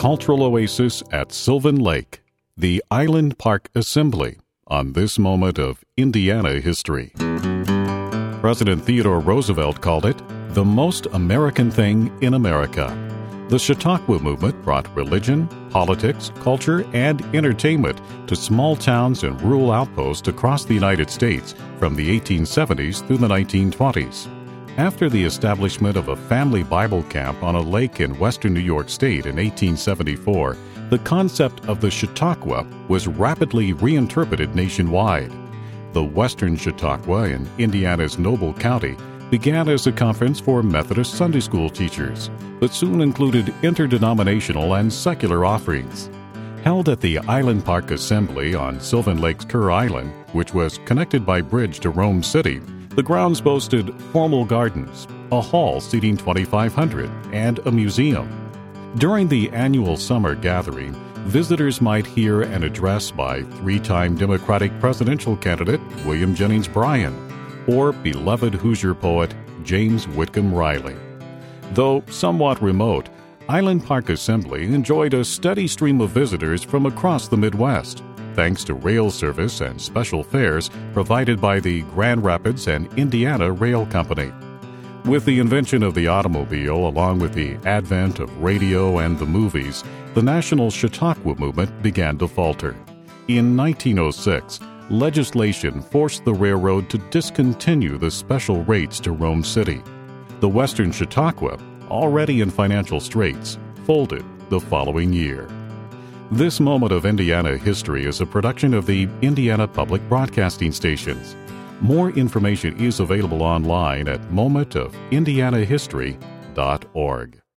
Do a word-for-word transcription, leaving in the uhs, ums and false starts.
cultural oasis at Sylvan Lake, the Island Park Assembly, on this moment of Indiana history. President Theodore Roosevelt called it the most American thing in America. The Chautauqua movement brought religion, politics, culture, and entertainment to small towns and rural outposts across the United States from the eighteen seventies through the nineteen twenties. After the establishment of a family Bible camp on a lake in western New York State in eighteen seventy-four, the concept of the Chautauqua was rapidly reinterpreted nationwide. The Western Chautauqua in Indiana's Noble County began as a conference for Methodist Sunday school teachers, but soon included interdenominational and secular offerings. Held at the Island Park Assembly on Sylvan Lake's Kerr Island, which was connected by bridge to Rome City, the grounds boasted formal gardens, a hall seating twenty-five hundred, and a museum. During the annual summer gathering, visitors might hear an address by three-time Democratic presidential candidate William Jennings Bryan or beloved Hoosier poet James Whitcomb Riley. Though somewhat remote, Island Park Assembly enjoyed a steady stream of visitors from across the Midwest, thanks to rail service and special fares provided by the Grand Rapids and Indiana Rail Company. With the invention of the automobile, along with the advent of radio and the movies, the national Chautauqua movement began to falter. In nineteen oh six, legislation forced the railroad to discontinue the special rates to Rome City. The Western Chautauqua, already in financial straits, folded the following year. This moment of Indiana history is a production of the Indiana Public Broadcasting Stations. More information is available online at moment of indiana history dot org.